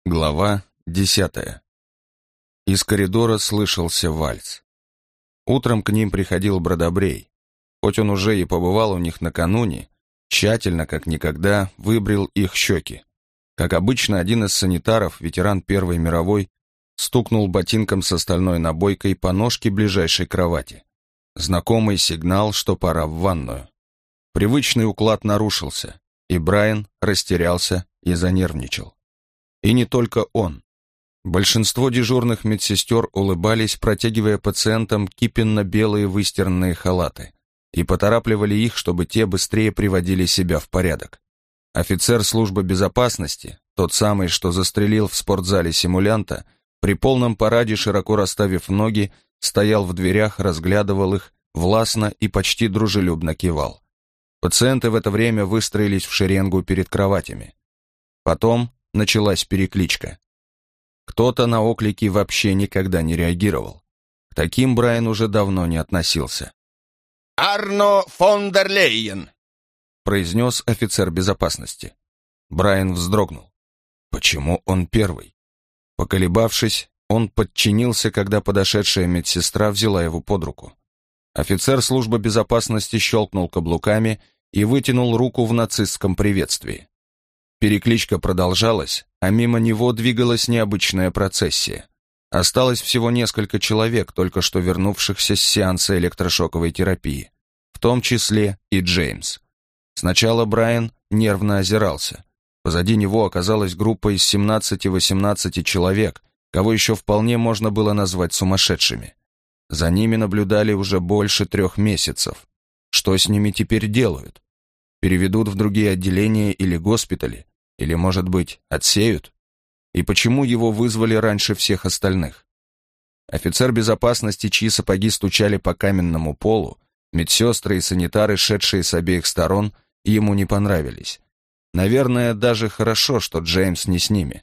Глава 10. Из коридора слышался вальс. Утром к ним приходил Бродобрей. Хоть он уже и побывал у них накануне, тщательно, как никогда, выбрил их щеки. Как обычно, один из санитаров, ветеран Первой мировой, стукнул ботинком с остальной набойкой по ножке ближайшей кровати. Знакомый сигнал, что пора в ванную. Привычный уклад нарушился, и Брайан растерялся и занервничал. И не только он. Большинство дежурных медсестер улыбались, протягивая пациентам кипенно-белые выстиранные халаты, и поторапливали их, чтобы те быстрее приводили себя в порядок. Офицер службы безопасности, тот самый, что застрелил в спортзале симулянта, при полном параде, широко расставив ноги, стоял в дверях, разглядывал их, властно и почти дружелюбно кивал. Пациенты в это время выстроились в шеренгу перед кроватями. Потом началась перекличка. Кто-то на оклики вообще никогда не реагировал. К таким Брайан уже давно не относился. «Арно фон дер Лейен!» произнес офицер безопасности. Брайан вздрогнул. Почему он первый? Поколебавшись, он подчинился, когда подошедшая медсестра взяла его под руку. Офицер службы безопасности щелкнул каблуками и вытянул руку в нацистском приветствии. Перекличка продолжалась, а мимо него двигалась необычная процессия. Осталось всего несколько человек, только что вернувшихся с сеанса электрошоковой терапии, в том числе и Джеймс. Сначала Брайан нервно озирался. Позади него оказалась группа из 17-18 человек, кого еще вполне можно было назвать сумасшедшими. За ними наблюдали уже больше 3 месяцев. Что с ними теперь делают? Переведут в другие отделения или госпитали? Или, может быть, отсеют? И почему его вызвали раньше всех остальных? Офицер безопасности, чьи сапоги стучали по каменному полу, медсестры и санитары, шедшие с обеих сторон, ему не понравились. Наверное, даже хорошо, что Джеймс не с ними.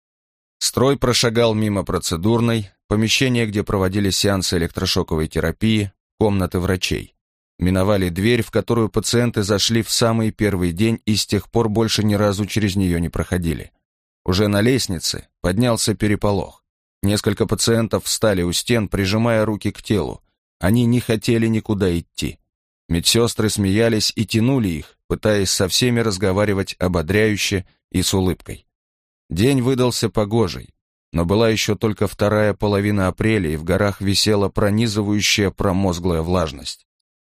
Строй прошагал мимо процедурной, помещения, где проводили сеансы электрошоковой терапии, комнаты врачей. Миновали дверь, в которую пациенты зашли в самый первый день и с тех пор больше ни разу через нее не проходили. Уже на лестнице поднялся переполох. Несколько пациентов встали у стен, прижимая руки к телу. Они не хотели никуда идти. Медсестры смеялись и тянули их, пытаясь со всеми разговаривать ободряюще и с улыбкой. День выдался погожий, но была еще только вторая половина апреля, и в горах висела пронизывающая промозглая влажность.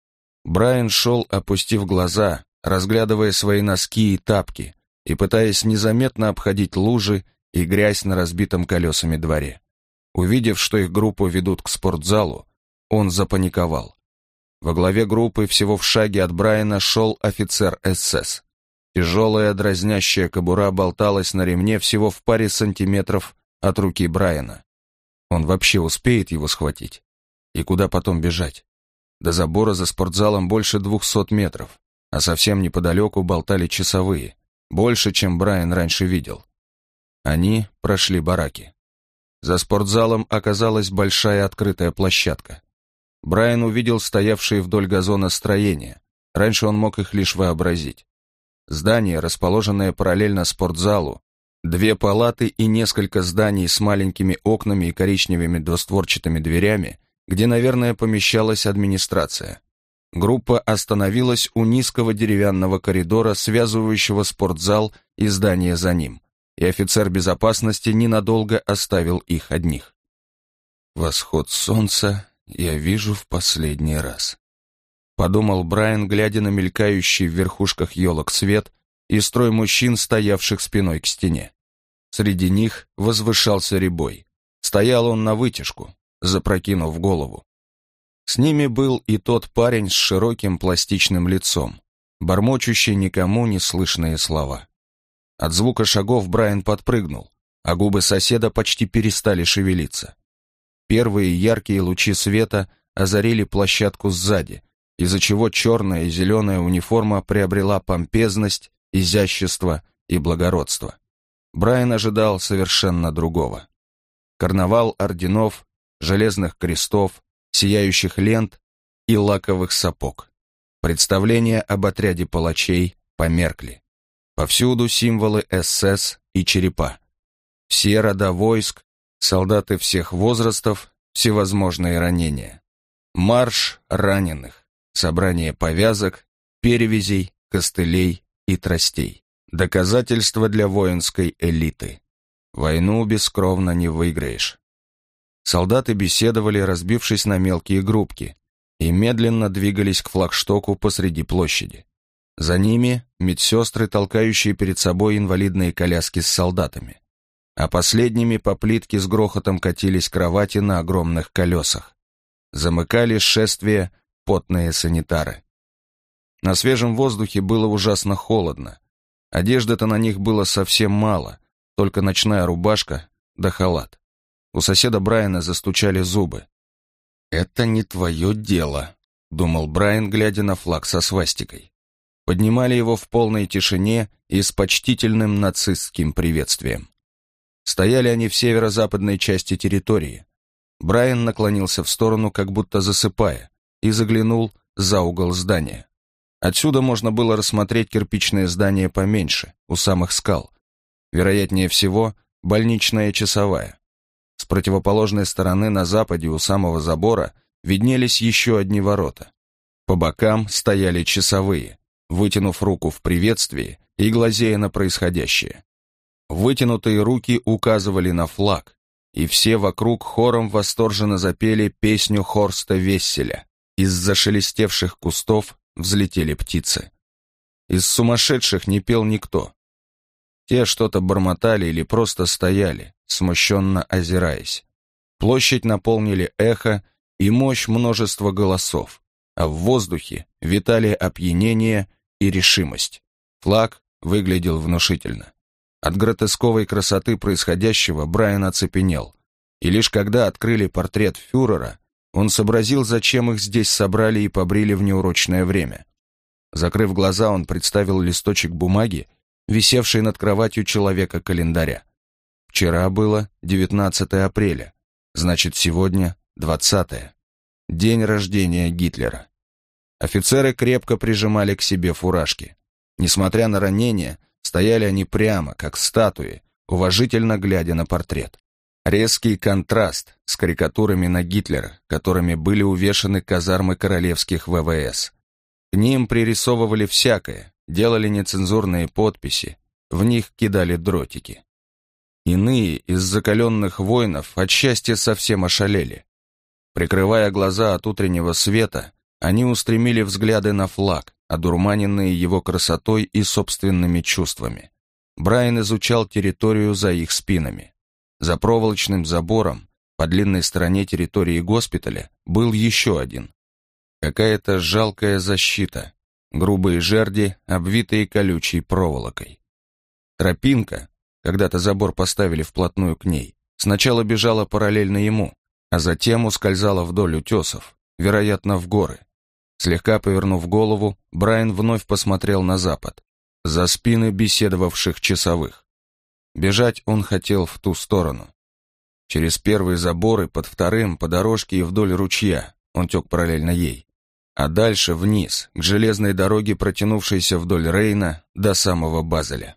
Брайан шел, опустив глаза, разглядывая свои носки и тапки и пытаясь незаметно обходить лужи и грязь на разбитом колесами дворе. Увидев, что их группу ведут к спортзалу, он запаниковал. Во главе группы, всего в шаге от Брайана, шел офицер СС. Тяжелая дразнящая кобура болталась на ремне всего в паре сантиметров от руки Брайана. Он вообще успеет его схватить? И куда потом бежать? До забора за спортзалом больше 200 метров, а совсем неподалеку болтали часовые, больше, чем Брайан раньше видел. Они прошли бараки. За спортзалом оказалась большая открытая площадка. Брайан увидел стоявшие вдоль газона строения, раньше он мог их лишь вообразить. Здание, расположенное параллельно спортзалу, 2 палаты и несколько зданий с маленькими окнами и коричневыми двустворчатыми дверями, где, наверное, помещалась администрация. Группа остановилась у низкого деревянного коридора, связывающего спортзал и здание за ним, и офицер безопасности ненадолго оставил их одних. «Восход солнца я вижу в последний раз», — подумал Брайан, глядя на мелькающий в верхушках елок свет и строй мужчин, стоявших спиной к стене. Среди них возвышался Рябой. Стоял он навытяжку, запрокинув голову. С ними был и тот парень с широким пластичным лицом, бормочущий никому не слышные слова. От звука шагов Брайан подпрыгнул, а губы соседа почти перестали шевелиться. Первые яркие лучи света озарили площадку сзади, из-за чего черная и зеленая униформа приобрела помпезность, изящество и благородство. Брайан ожидал совершенно другого. Карнавал орденов, железных крестов, сияющих лент и лаковых сапог. Представления об отряде палачей померкли. Повсюду символы СС и черепа. все рода войск, солдаты всех возрастов, всевозможные ранения. Марш раненых, собрание повязок, перевязей, костылей и тростей. Доказательство для воинской элиты. Войну бескровно не выиграешь. Солдаты беседовали, разбившись на мелкие группки, и медленно двигались к флагштоку посреди площади. За ними медсестры, толкающие перед собой инвалидные коляски с солдатами. А последними по плитке с грохотом катились кровати на огромных колесах. Замыкали шествие потные санитары. На свежем воздухе было ужасно холодно. Одежды-то на них было совсем мало, только ночная рубашка да халат. У соседа Брайана застучали зубы. «Это не твое дело», — думал Брайан, глядя на флаг со свастикой. Поднимали его в полной тишине и с почтительным нацистским приветствием. Стояли они в северо-западной части территории. Брайан наклонился в сторону, как будто засыпая, и заглянул за угол здания. Отсюда можно было рассмотреть кирпичное здание поменьше, у самых скал. Вероятнее всего, больничная часовая. С противоположной стороны на западе у самого забора виднелись еще одни ворота. По бокам стояли часовые, вытянув руку в приветствии и глазея на происходящее. Вытянутые руки указывали на флаг, и все вокруг хором восторженно запели песню Хорста Весселя. Из зашелестевших кустов взлетели птицы. Из сумасшедших не пел никто. Те что-то бормотали или просто стояли, смущенно озираясь. Площадь наполнили эхо и мощь множества голосов, а в воздухе витали опьянение и решимость. Флаг выглядел внушительно. От гротесковой красоты происходящего Брайан оцепенел, и лишь когда открыли портрет фюрера, он сообразил, зачем их здесь собрали и побрили в неурочное время. Закрыв глаза, он представил листочек бумаги, висевший над кроватью человека-календаря. Вчера было 19 апреля, значит, сегодня 20-е. День рождения Гитлера. Офицеры крепко прижимали к себе фуражки. Несмотря на ранения, стояли они прямо, как статуи, уважительно глядя на портрет. Резкий контраст с карикатурами на Гитлера, которыми были увешаны казармы королевских ВВС. К ним пририсовывали всякое, делали нецензурные подписи, в них кидали дротики. Иные из закаленных воинов от счастья совсем ошалели. Прикрывая глаза от утреннего света, они устремили взгляды на флаг, одурманенные его красотой и собственными чувствами. Брайан изучал территорию за их спинами. За проволочным забором, по длинной стороне территории госпиталя, был еще один. Какая-то жалкая защита, грубые жерди, обвитые колючей проволокой. Тропинка, когда-то забор поставили вплотную к ней, сначала бежала параллельно ему, а затем ускользала вдоль утесов, вероятно, в горы. Слегка повернув голову, Брайан вновь посмотрел на запад, за спины беседовавших часовых. Бежать он хотел в ту сторону. Через первый забор и под вторым, по дорожке и вдоль ручья, он тек параллельно ей, а дальше вниз, к железной дороге, протянувшейся вдоль Рейна до самого Базеля.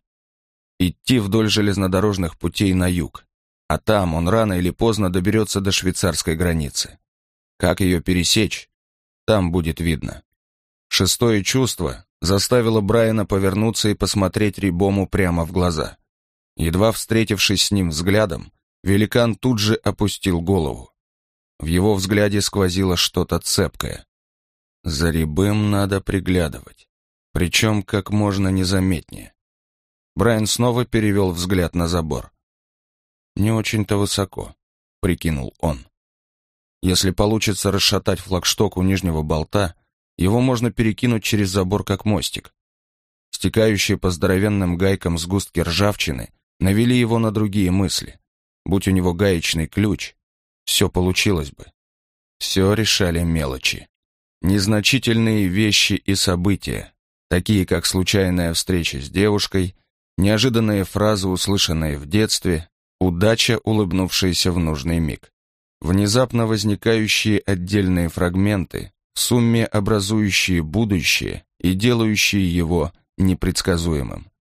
Идти вдоль железнодорожных путей на юг, а там он рано или поздно доберется до швейцарской границы. Как ее пересечь, там будет видно. Шестое чувство заставило Брайана повернуться и посмотреть Рибому прямо в глаза. Едва встретившись с ним взглядом, великан тут же опустил голову. В его взгляде сквозило что-то цепкое. За Рибым надо приглядывать, причем как можно незаметнее. Брайан снова перевел взгляд на забор. «Не очень-то высоко», — прикинул он. «Если получится расшатать флагшток у нижнего болта, его можно перекинуть через забор как мостик». Стекающие по здоровенным гайкам сгустки ржавчины навели его на другие мысли. Будь у него гаечный ключ, все получилось бы. Все решали мелочи. Незначительные вещи и события, такие как случайная встреча с девушкой, неожиданные фразы, услышанные в детстве, удача, улыбнувшаяся в нужный миг. Внезапно возникающие отдельные фрагменты, в сумме образующие будущее и делающие его непредсказуемым.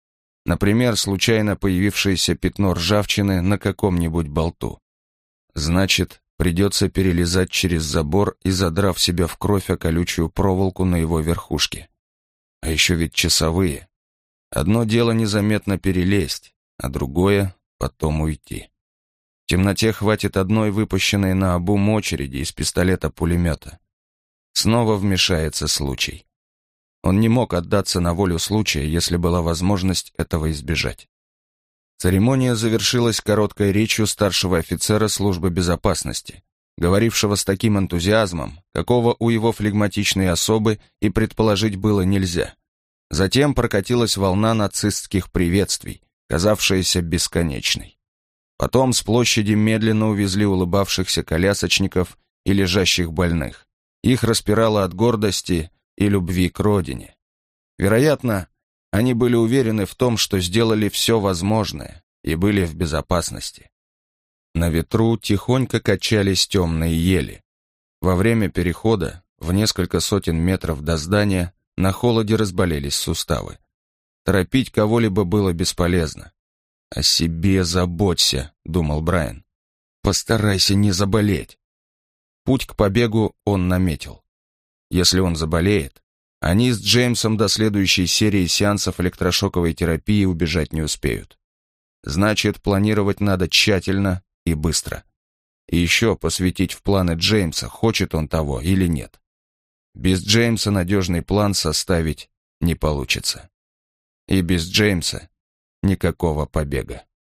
Например, случайно появившееся пятно ржавчины на каком-нибудь болту. Значит, придется перелезать через забор и, задрав себя в кровь о колючую проволоку на его верхушке. А еще ведь часовые. Одно дело незаметно перелезть, а другое — потом уйти. В темноте хватит одной выпущенной наобум очереди из пистолета-пулемета. Снова вмешается случай. Он не мог отдаться на волю случая, если была возможность этого избежать. Церемония завершилась короткой речью старшего офицера службы безопасности, говорившего с таким энтузиазмом, какого у его флегматичной особы и предположить было нельзя. Затем прокатилась волна нацистских приветствий, казавшаяся бесконечной. Потом с площади медленно увезли улыбавшихся колясочников и лежащих больных. Их распирало от гордости и любви к родине. Вероятно, они были уверены в том, что сделали все возможное и были в безопасности. На ветру тихонько качались темные ели. Во время перехода, в несколько сотен метров до здания, на холоде разболелись суставы. Торопить кого-либо было бесполезно. «О себе заботься», — думал Брайан. «Постарайся не заболеть». Путь к побегу он наметил. Если он заболеет, они с Джеймсом до следующей серии сеансов электрошоковой терапии убежать не успеют. Значит, планировать надо тщательно и быстро. И еще посвятить в планы Джеймса, хочет он того или нет. Без Джеймса надежный план составить не получится. И без Джеймса никакого побега.